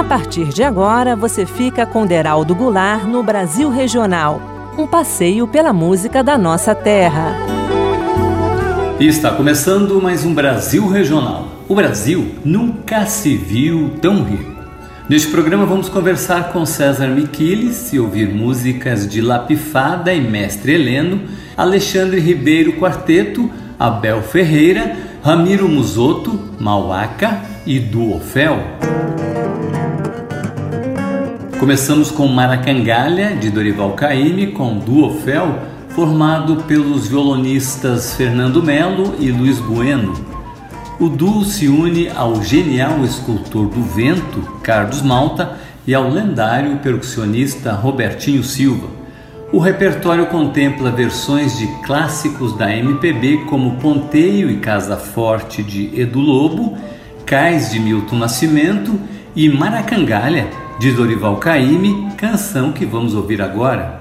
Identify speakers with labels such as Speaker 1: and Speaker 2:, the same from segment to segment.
Speaker 1: A partir de agora, você fica com Deraldo Goulart no Brasil Regional, um passeio pela música da nossa terra.
Speaker 2: E está começando mais um Brasil Regional. O Brasil nunca se viu tão rico. Neste programa vamos conversar com César Miquiles e ouvir músicas de Lapifada e Mestre Heleno, Alexandre Ribeiro Quarteto, Abel Ferreira, Ramiro Musoto, Mauaca e Duofel. Começamos com Maracangalha, de Dorival Caymmi, com Duofel, formado pelos violonistas Fernando Melo e Luiz Bueno. O duo se une ao genial escultor do vento, Carlos Malta, e ao lendário percussionista Robertinho Silva. O repertório contempla versões de clássicos da MPB como Ponteio e Casa Forte, de Edu Lobo, Cais, de Milton Nascimento, e Maracangalha, de Dorival Caymmi, canção que vamos ouvir agora.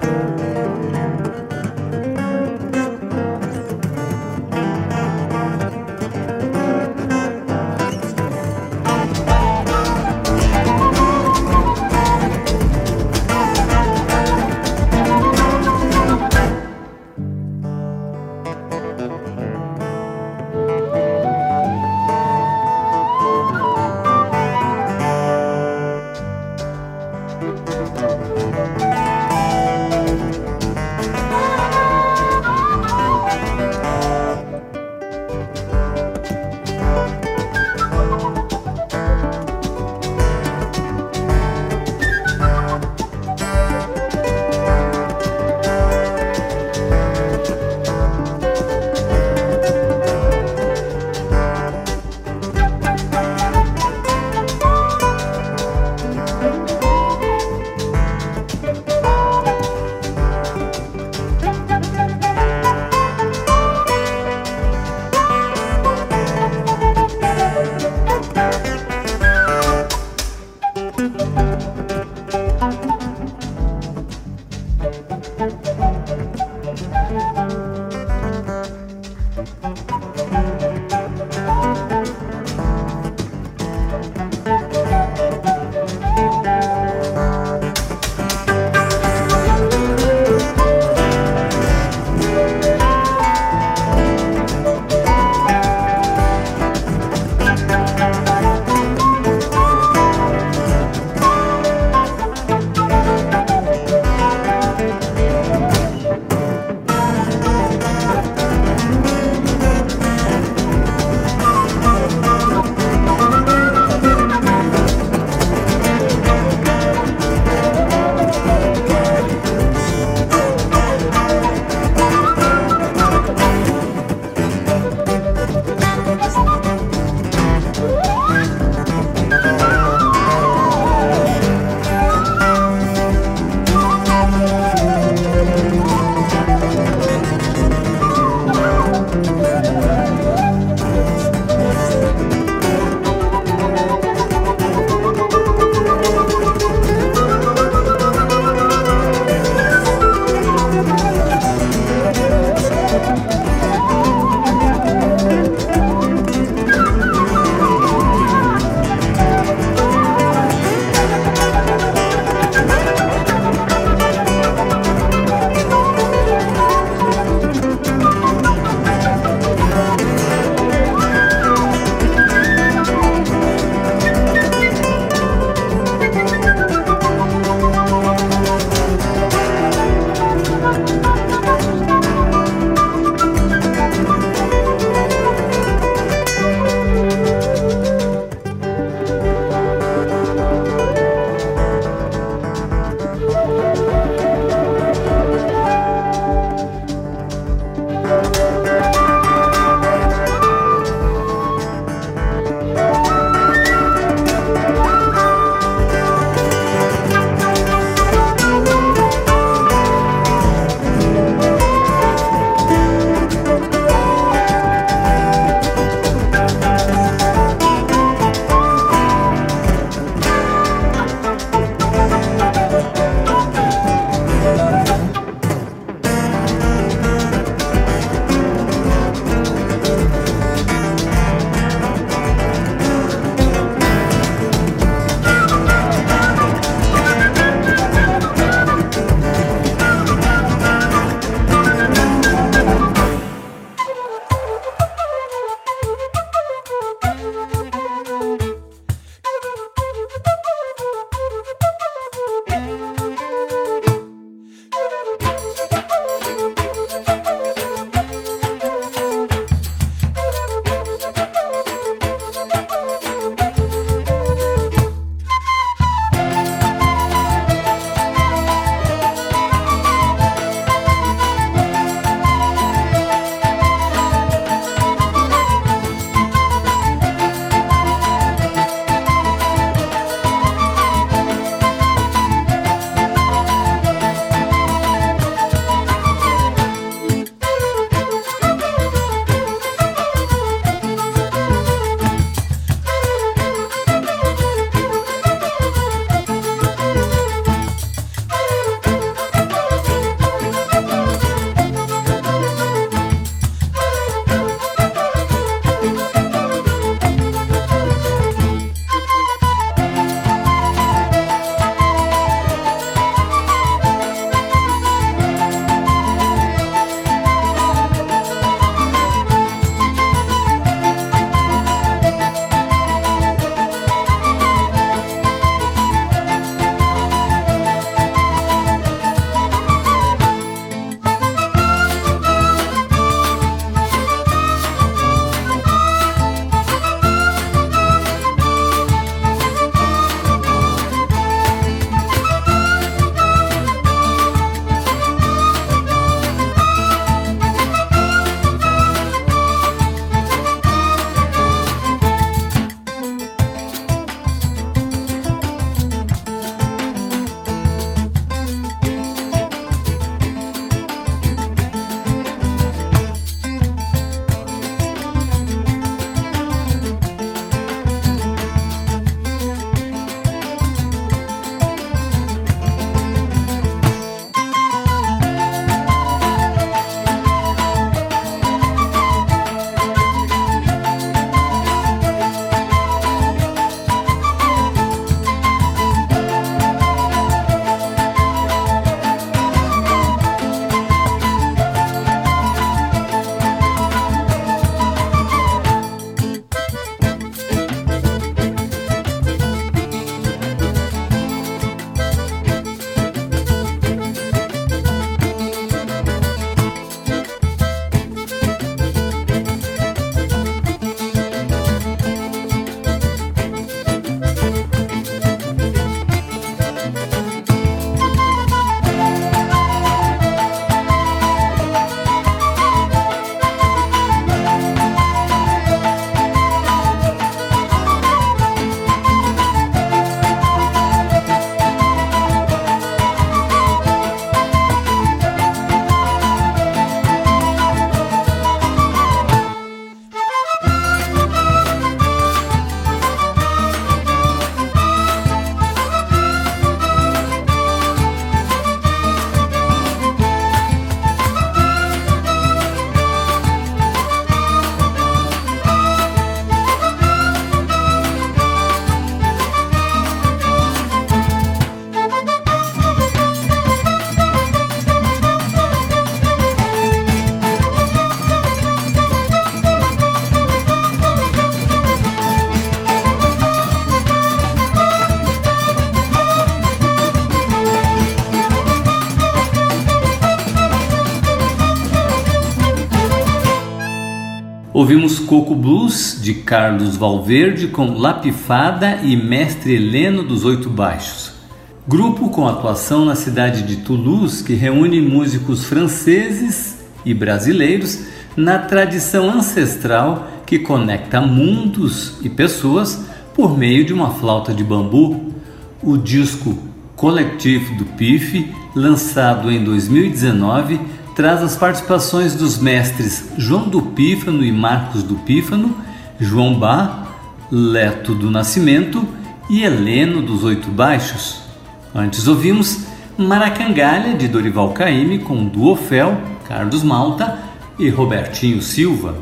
Speaker 2: Ouvimos Coco Blues, de Carlos Valverde, com La Pifada e Mestre Heleno dos Oito Baixos. Grupo com atuação na cidade de Toulouse, que reúne músicos franceses e brasileiros na tradição ancestral que conecta mundos e pessoas por meio de uma flauta de bambu. O disco Collectif do Pif, lançado em 2019, traz as participações dos mestres João do Pífano e Marcos do Pífano, João Bá, Leto do Nascimento e Heleno dos Oito Baixos. Antes ouvimos Maracangalha, de Dorival Caymmi, com Duofel, Carlos Malta e Robertinho Silva.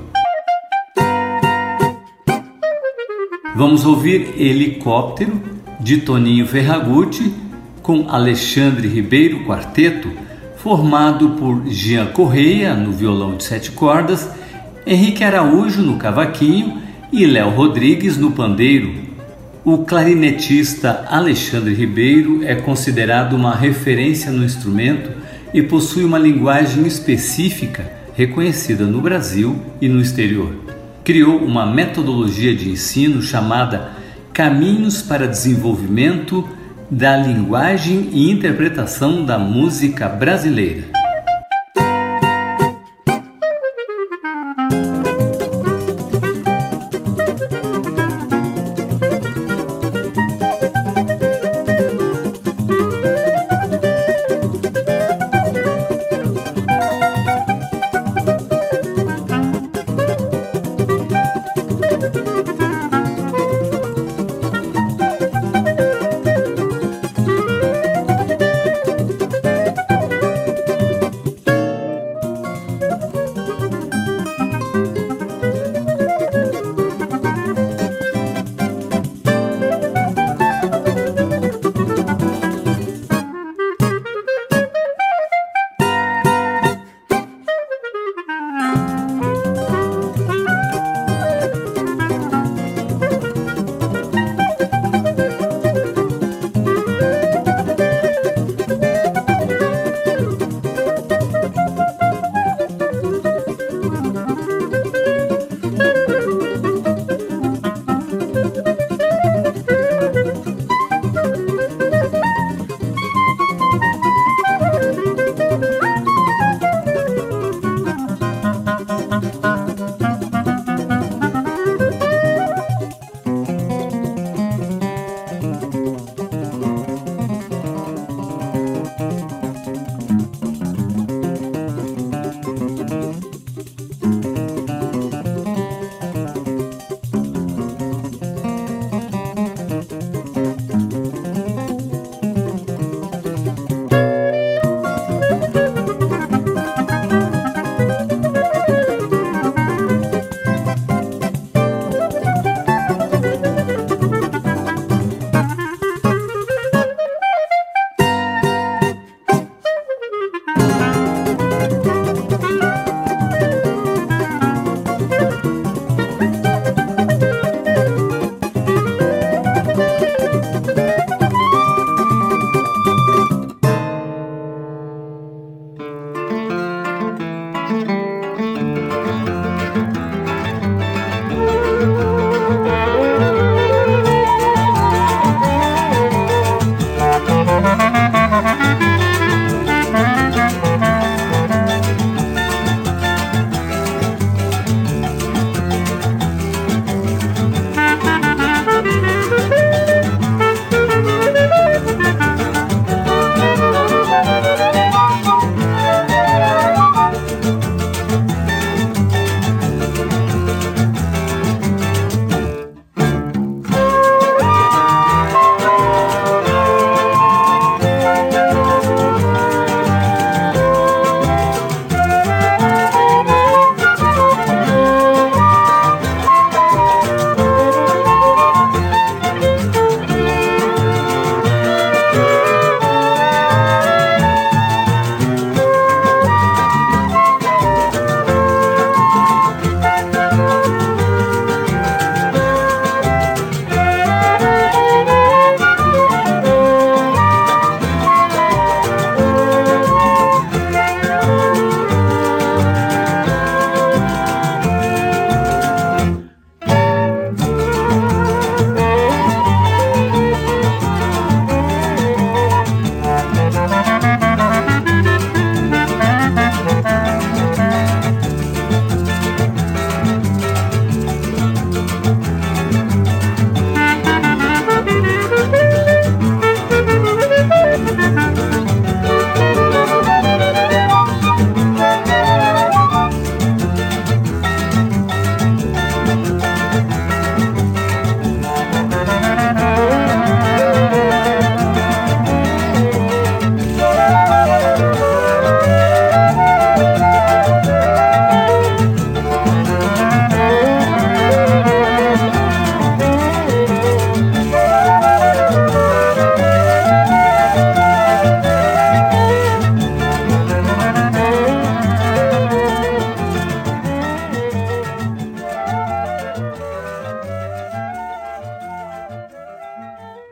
Speaker 2: Vamos ouvir Helicóptero, de Toninho Ferragutti, com Alexandre Ribeiro Quarteto, formado por Jean Correia no violão de 7 cordas, Henrique Araújo no cavaquinho e Léo Rodrigues no pandeiro. O clarinetista Alexandre Ribeiro é considerado uma referência no instrumento e possui uma linguagem específica reconhecida no Brasil e no exterior. Criou uma metodologia de ensino chamada Caminhos para Desenvolvimento da Linguagem e Interpretação da Música Brasileira.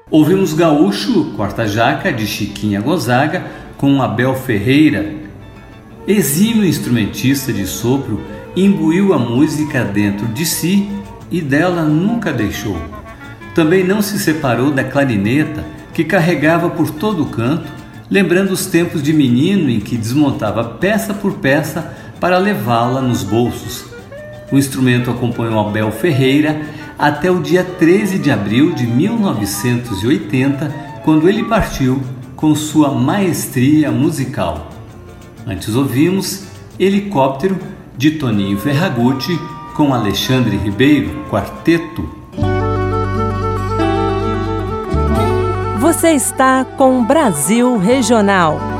Speaker 2: Ouvimos Gaúcho, Corta Jaca, de Chiquinha Gonzaga, com Abel Ferreira. Exímio instrumentista de sopro, imbuiu a música dentro de si e dela nunca deixou. Também não se separou da clarineta, que carregava por todo o canto, lembrando os tempos de menino em que desmontava peça por peça para levá-la nos bolsos. O instrumento acompanhou Abel Ferreira até o dia 13 de abril de 1980, quando ele partiu com sua maestria musical. Antes ouvimos Helicóptero, de Toninho Ferragutti, com Alexandre Ribeiro, quarteto.
Speaker 1: Você está com Brasil Regional.